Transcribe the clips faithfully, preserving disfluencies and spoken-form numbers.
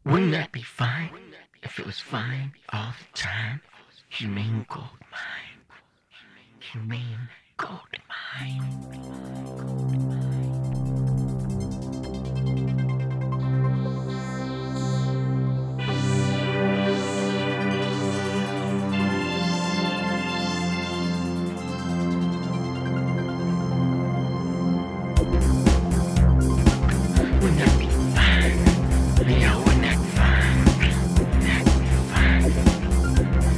Wouldn't that be fine if it was fine all the time? You mean gold mine? You mean gold mine? Wouldn't that be fine? Yeah, wouldn't that be fine? Wouldn't that be fine?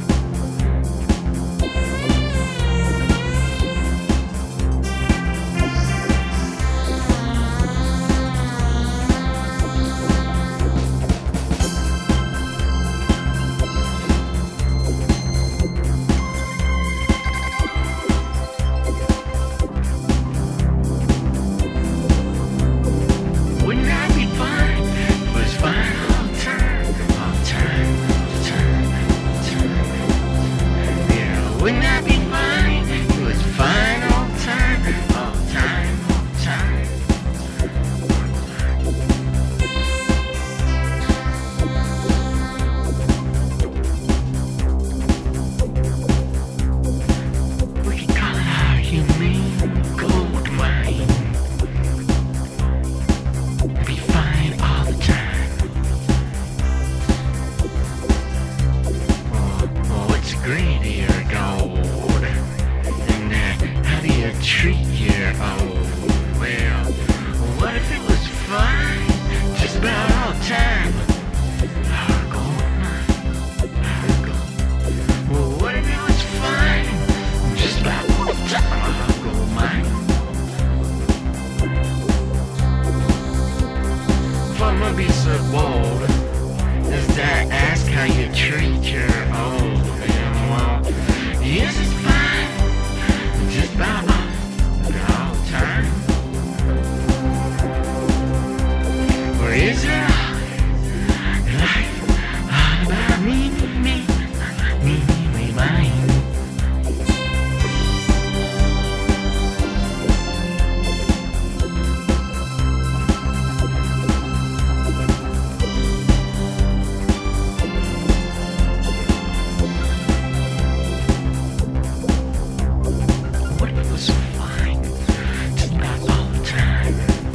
Wouldn't that be fine? It was fine all the time, all the time, all the time, all the time. Yeah, wouldn't that be fine? It was fine all the time, all the time, all the time. We could call it our humane gold mine. Be fine all the time. Oh, oh, what's great to your gold? And uh, how do you treat your old? Well, what if it was fine just about all the time? Our gold mine, our gold. Well, what if it was fine just about all the time? Our gold mine. If I'm gonna be so bold as to ask how you treat your old, and well, yes, it's fine, just about all, all the time. Or is it all, life all about me, me, me, me, me, mine? What if it was fine just about all the time?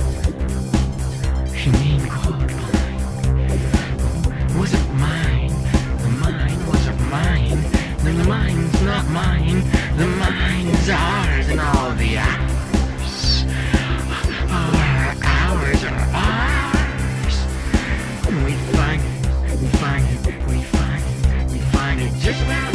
You mean gold mine? Was it mine? The mine wasn't mine. Then the mine's not mine. The mine's ours, and all the hours, all our hours are ours. And we find it, we find it, we find it, we find it just about